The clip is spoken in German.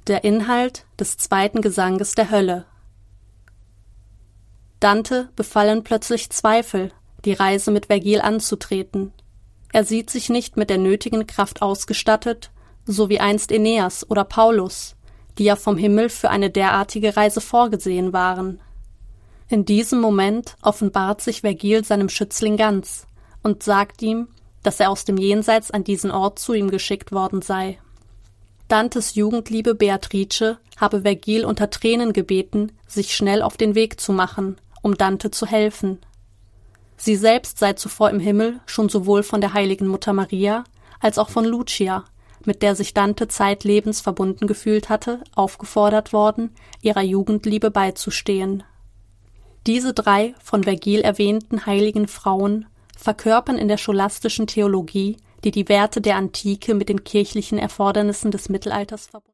Der Inhalt des zweiten Gesanges der Hölle. Dante befallen plötzlich Zweifel, die Reise mit Vergil anzutreten. Er sieht sich nicht mit der nötigen Kraft ausgestattet, so wie einst Aeneas oder Paulus, die ja vom Himmel für eine derartige Reise vorgesehen waren. In diesem Moment offenbart sich Vergil seinem Schützling ganz und sagt ihm, dass er aus dem Jenseits an diesen Ort zu ihm geschickt worden sei. Dantes Jugendliebe Beatrice habe Vergil unter Tränen gebeten, sich schnell auf den Weg zu machen, um Dante zu helfen. Sie selbst sei zuvor im Himmel schon sowohl von der heiligen Mutter Maria als auch von Lucia, mit der sich Dante zeitlebens verbunden gefühlt hatte, aufgefordert worden, ihrer Jugendliebe beizustehen. Diese 3 von Vergil erwähnten heiligen Frauen verkörpern in der scholastischen Theologie, die Werte der Antike mit den kirchlichen Erfordernissen des Mittelalters verbunden.